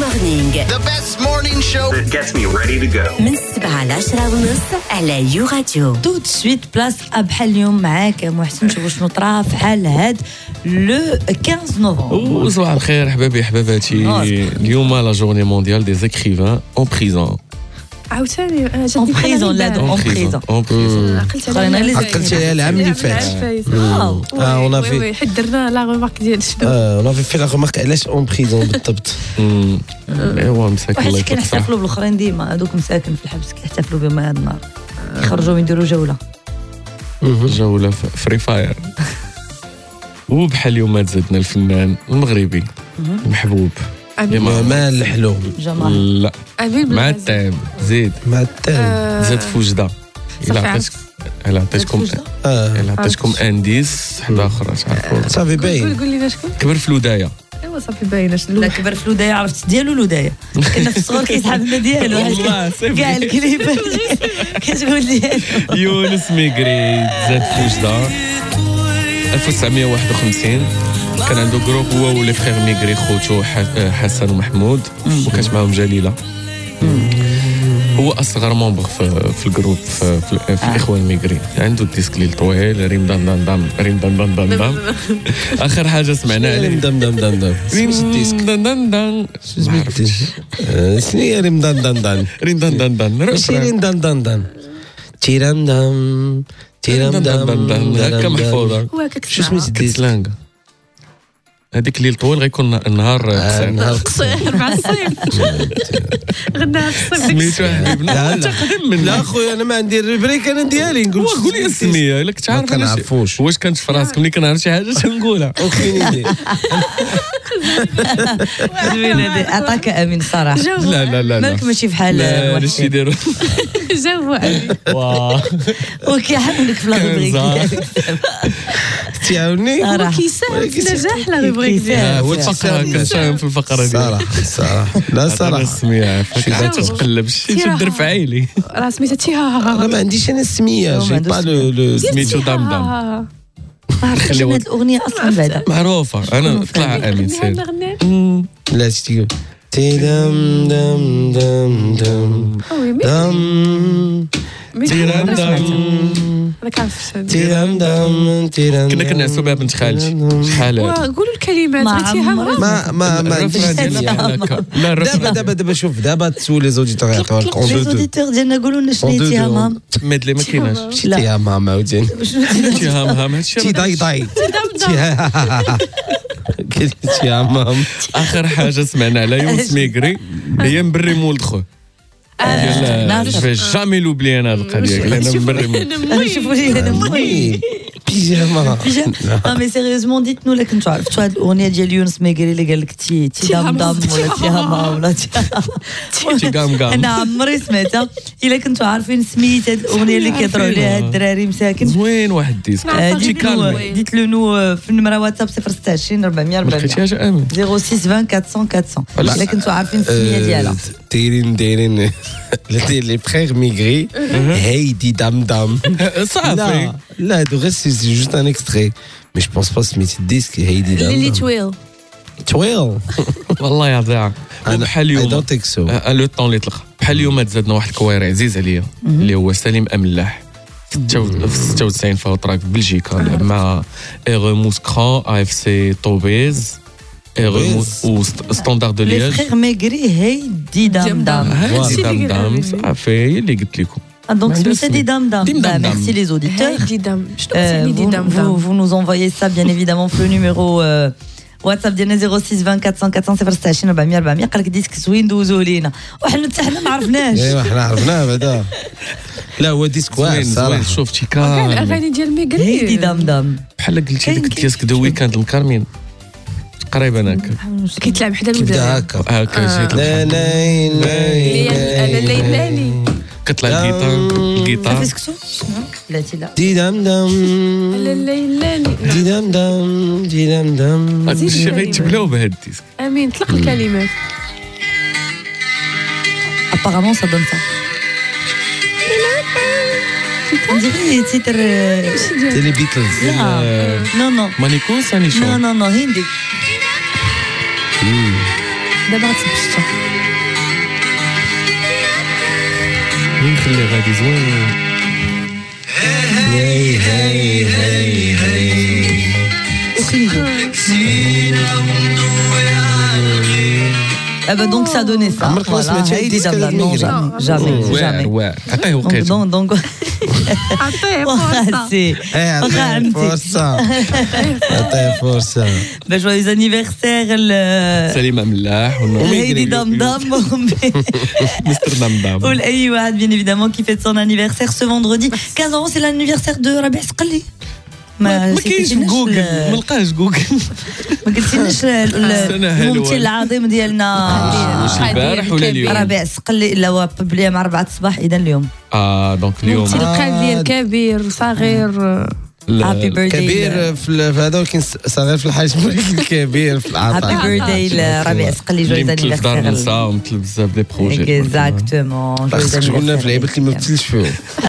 Morning. The best morning show that gets me ready to go. من 7 ل 10:30 على يو راديو. tout de suite بلاص أبحال اليوم معاك محسن. نشوفوا شنو طرا في حال هاد لو 15 نوفمبر. صباح الخير حبابي حباباتي. اليوم لا جورني مونديال دي زيكريفان اون بريزون. عاوتاني اون بريزون لا اون بريزون. عقلت عليها العام اللي فات. اون افي حيت درنا لا غومارك ديال شنو اون افي في لا غومارك علاش اون بريزون بالضبط. ايوا مساكن الله واحد كنحتفلوا بالاخرين ديما هذوك مساكن في الحبس كيحتفلوا بهم هذا النهار يخرجوا ويديروا جوله فري فاير. وبحال اليوم زدنا الفنان المغربي المحبوب مال الحلو جمال. لا مع التعب زيد مع التالي زاد في وجده. الا عطيتكم انديس حدا اخر تعرفوا صافي باين. قول لنا شكون كبر في الودايه. ايوا صافي باينه لا كبر في الودايه عرفت ديالو الودايه كنا في الصغر كيسحب لنا ديالو كاع الكليبات كتقول ديالو. يونس ميغري زاد في وجده 1951 كان عنده جروب هو ولي فخير ميغري خوتو حسن ومحمود وكانت معاهم جليله. هو اصغر ممبر في الجروب في الاخوان ميغري. عنده الديسك اللي طويل ريم دام دام دام ريم دام دام دام دام. اخر حاجه سمعنا عليه ريم دام دام دام دام ريم دام دام دام. شنو هي ريم دام دام دام ريم دام دام دام ماشي ريم دام دام دام تيرام دام تيرام دام هكا محفوظه. شو سميت الديسك سلانغ هذيك الليل طويل غيكون النهار قصير مع الصيف غناها في الصيف سميتو حبيبنا تقدم من. لا خويا انا ما عندي الريبريك انا ديالي نقول قول لي السميه الا كنت عارف كنعرفوش واش كانت في راسك ملي كنعرف شي حاجه تنقولها. اوكي ندير عطاك امين صراحه. لا لا لا مالك ماشي بحال هادشي يديروا جاوبوا عليه وكيحملك في لا روبريك تعاوني كيساهم في نجاح لا روبريك ديالو. هو الفقره كنساهم في الفقره ديالها صراحه لا صراحه السميه تقلب شي تدير في عيلي راه سميتها انا ما عنديش انا السميه جي با لو سميتو دام دام. ما عرفتش هاد الاغنيه اصلا بعدا معروفه. انا طلع امين سيد لا تيقول تيدم دم دم دم دم تيرام دام تيرام دم تيرام. كنا كنعسوا بها بنت خالتي شحال قولوا الكلمات بغيتيها ما لا دابا شوف دابا تسول لي زوديتور يعطيوها لك اون لي دو زوديتور ديالنا قولوا لنا شنو هي مام مدلي ما كايناش شتي يا ماما عاوتاني تي هام هادشي تي داي داي قلت يا مام. اخر حاجه سمعنا على يونس ميغري هي مبري مولد خوه. جو جامي لوبلي انا هاد القضيه انا مبري شوفوا لي انا مي بيجاما. مي سيريوزمون ديتنو لا كنتو عرفتوا هاد الاغنيه ديال يونس ميغري اللي قال لك تي دام دام ولا تي هاما ولا تي قام قام. انا عمري سمعتها. الا كنتو عارفين سميت هاد الاغنيه اللي كيهضروا عليها الدراري مساكن زوين واحد ديسك ديت لو نو في النمره واتساب 026 400 لقيتيهاش امين 06 20 400 400 الا كنتو عارفين السميه ديالها. دايرين لي فخير ميغري هايدي دام دام صافي. لا هادو غير سي جوست ان اكستري مي جو بونس با سميت الديسك هايدي دام اللي طويل والله يا ضيع. بحال اليوم دونت تيك سو لو طون اللي طلق بحال اليوم تزادنا واحد الكويري عزيز عليا اللي هو سليم املاح في 96 فهو طراك بلجيكا لعب مع ايغ موسكران اف سي طوبيز و ستاندار دو لي لياج. فخير ميغري هايدي دام دام هادي دام دام صافي هي اللي قلت لكم. Donc c'est des dam dam. Merci les auditeurs. Vous nous envoyez ça bien évidemment pour le numéro WhatsApp ديالنا 06 20 400 426 400 400. قال لك ديسك زوين دوزو لينا وحنا حتى حنا ما عرفناش. ايوا حنا عرفناه بعدا. لا هو ديسك واعر صراحه. شفتي كان الاغاني ديال ميغري هايدي دام دام بحال قلتي ديك الديسك دو ويكاند المكرمين تقريبا هكا كيتلعب حدا كيبدا الوداد هكا جيت لا ليلاني كتلعب الجيتار سكتو بلاتي لا دي دام دام ليلاني دي دام دام دي دام دام. هادشي غيتبلاو بهاد الديسك. امين طلق الكلمات. apparemment ça donne ça. On dirait titre C'est les Beatles. Non non مانيكو ساني شو non non non hindi دابا غتبشتا نخلي غادي زوين هاي هاي هاي هاي Eh ben donc ça donnait ça. Voilà. Heidi Dam Dam, non jamais. عطيه وقيته Donc عطيه فرصة joyeux anniversaire سليمة ملاح Heidi Dam Dam مستر دمدم والأي واحد bien évidemment qui fête son anniversaire ce vendredi 15 ans c'est l'anniversaire de Rabia Sqali ما كاينش جوجل ما لقاش جوجل ما قلتيناش الممثل العظيم ديالنا واش البارح ولا اليوم ربيع سقلي لا هو بلي مع 4 الصباح اذا اليوم دونك اليوم الممثل القدير كبير صغير هابي بيرثداي كبير في هذا كاين صغير في الحجم ولكن كبير في العطاء هابي بيرثداي لربيع سقلي جويز انيفرسير انيفرسير ومثل بزاف دي بروجي اكزاكتومون خصك تقولنا في العيبات اللي ما مثلش فيهم